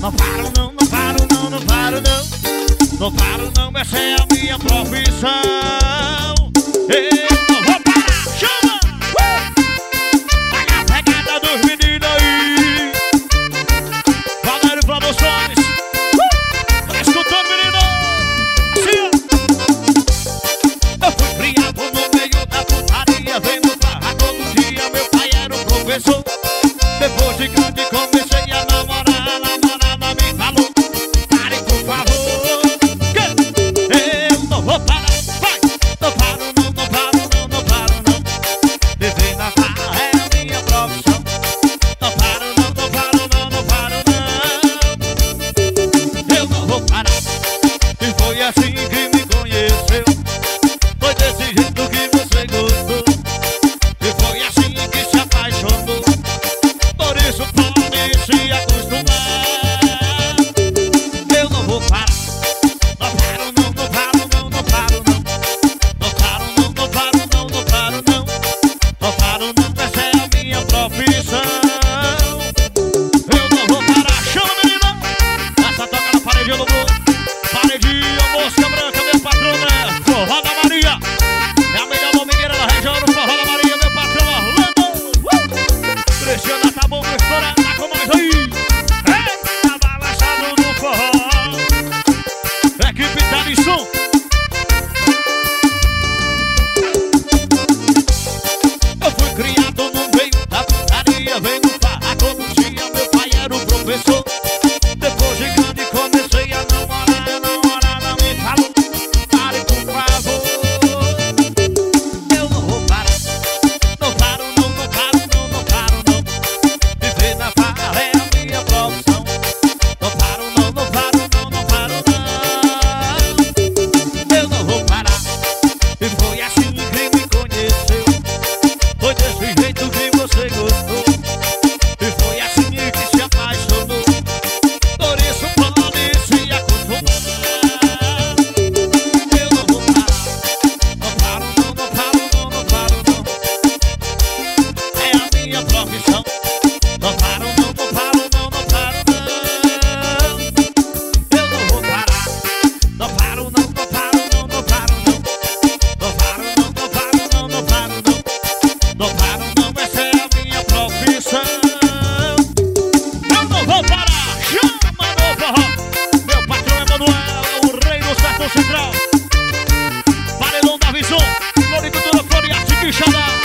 Não paro não, não paro não, não paro não. Não paro não, essa é a minha profissão. Eu não vou parar, chama! Olha a pegada dos meninos aí. Valério Promoções. Tá escutando, menino? Sim. Eu fui criado no meio da putaria, vendo farra todo dia. Meu pai era um professor. Depois de grande comecei a namorar. A namorada me falou: pare por favor, que eu não vou parar. Vai, não paro não, não paro não, não paro não. Viver na farra é a minha profissão. Não paro não, não paro não, não paro não. Eu não vou parar. E foi assim que me conheceu. Foi desse jeito que você gostou. E foi assim que se apaixonou. Por isso pode se acostumar. Eu não vou parar. Não paro não, não paro não, não paro não. Não paro não, não paro não, não paro não. Não paro não, essa é a minha profissão. Eu não vou parar, chama menina. Essa toca na paredinha do Bruno. Paredinha, moça branca, meu patrão é Forró da Maria. É a melhor domingueira da região do Forró da Maria, meu patrão Orlando. Cristiana tá bom, mistura, tá com nós aí. Eita, balançado no forró. Equipe tá de som. Eu fui criado no meio da putaria, vendo farra todo dia. Meu pai era o professor. Depois de grande comecei a namorar. A namorada me falou: pare por favor. Eu não vou parar. Não paro não, não paro não, não paro não. Viver na farra é a minha profissão. Não paro não, não paro não, não paro não. Eu não vou parar. E foi assim que me conheceu. Foi desse jeito que você gostou. E foi assim que se apaixonou. Por isso pode se acostumar. Eu não vou parar. Não paro não, não paro não, não paro não. É a minha profissão. Não paro não, não paro não, não paro não. Eu não vou parar. Não paro não, não paro não, não paro não. Não paro não, não paro não, não paro não. Não paro não, essa é a minha profissão. Eu não vou parar, chama no forró. Meu patrão é Manuel, o rei do Sertão Central. Paredão da Visão, Floricultura, Floriarte, que chama.